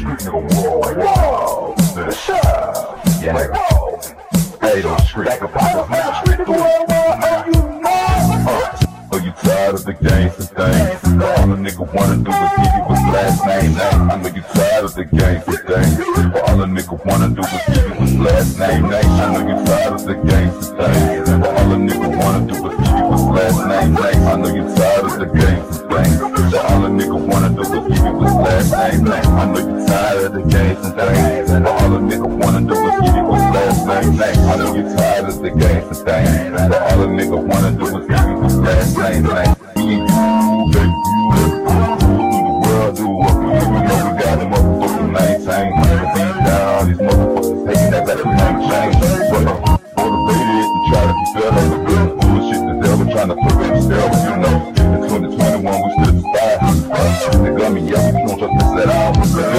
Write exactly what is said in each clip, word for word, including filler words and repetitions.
Whoa, whoa, what's up? Yeah, like, whoa. Hey, don't street. Back up, back up, back up. Are you tired of the gangsta thing? All the nigga wanna do is give you his last name. I know you tired of the gangsta thing. All a nigga wanna do is give you his last name. I know you tired of the gangsta thing. All a nigga wanna do is give you his last name. I know you tired of the gangsta thing. All a nigga wanna do is give you his last name. I know you tired of the gangsta thing. All a nigga wanna do is give you his last name. I know you tired of the gangsta thing. All a nigga wanna do is give you his last name. Like, me and you, baby, you, who the world do what we do? You know we got them motherfucking maintain. These down, these motherfuckers taking that back to maintain. But I'm motivated and try to be better. The real bullshit the devil trying to put in the cell. You know, in twenty twenty-one we stood the spy. They got me, yeah, we don't trust this at all.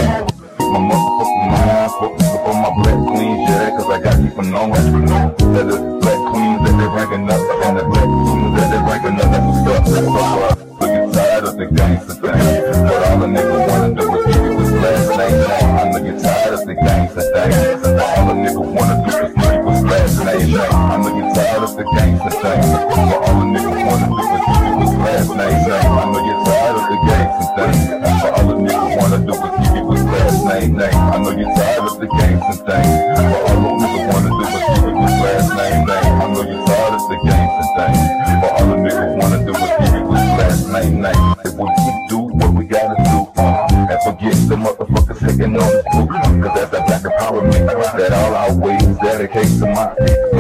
My motherfucking mind focused up on my black queens, yeah, cause I got people knowing that the black queens that they ranking up, and the black queens that they ranking up, that's what's up. So uh, so you tired of the gangsta thing, but all a nigga wanna do is give you his last name. I know you tired of the gangsta thing, all a nigga wanna do is give you his last name. I know you tired of the gangsta thing, but all a nigga wanna do is give you his last name. I know you tired of the gangsta thing, but all a nigga wanna do is give you his last name. I know you're tired of the gangsta thing, but all a nigga wanna do is give you his last name. I know you're tired of the gangsta thing, but all a nigga wanna do is give you his last name. If we do what we gotta do, uh, and forget the motherfuckers hating on the book, cause that's that black empowerment that all our ways dedicate to my people.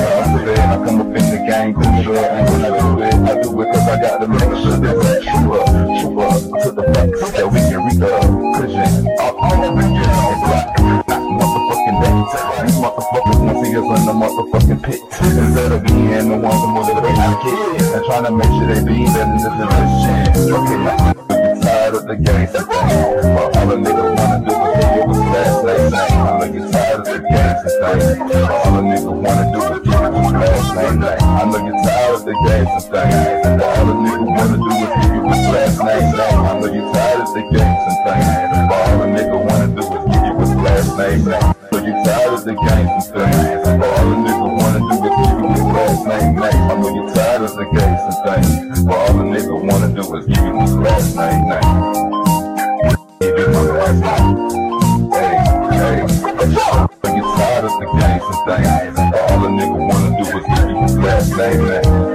I come up in the gang, do sure, and when I do it, I do it cause I got to make sure that it's true up, true up, to the facts that we can read up, Christian, all, all the bitches on black, not motherfucking that. These motherfuckers want to see us in the motherfucking pit, instead of being the ones who motivate our kids, and trying to make sure they be better than this shit. Okay, I'm tired of the gangsta thing, but all a nigga wanna do is give you his last name. I know you're tired of the gangsta thing, but all a nigga wanna do is give you his last name. I know you're tired of the gangsta thing, but all a nigga wanna do is give you his last name. I know you're tired of the gangsta thing, but all a nigga wanna do is give you his last name. So you tired of the gangsta thing, but all a nigga wanna do is give you his last name. I know you're tired of the gangsta thing, but all a nigga wanna do is give you his last name. Give you my last name. Hey, hey, so you tired of the gangsta thing, but all a nigga wanna do is give you his last name.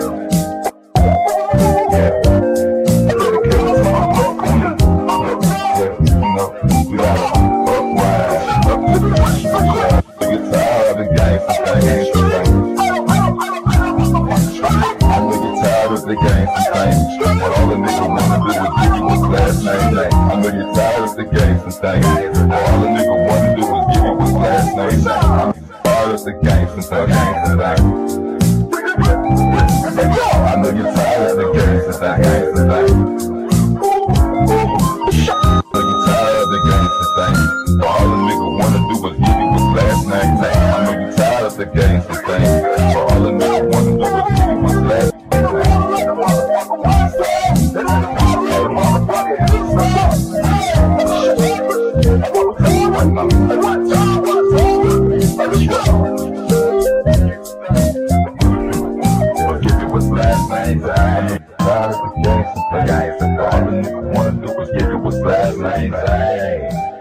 Yeah, dedicated to my mother queen. Yeah, you know, we gotta uprise, up to the street. So you tired of the gangsta thing. I know you're tired of the gangsta thing, but all a nigga wanna do is give you his last name. I know you're tired of the gangsta thing, but all a nigga wanna do is give you his last name. I'm tired of the gangsta thing, gangsta thing. I know you're tired of the gangsta thing, gangsta thing. I know you're tired of the gangsta thing, but all a nigga wanna do is give you his last name. I know you're tired of the gangsta thing, but all a nigga wanna do is give you his last name. Give you his last name. Tired of the gangsta thing, all a nigga wanna do is give you his last name.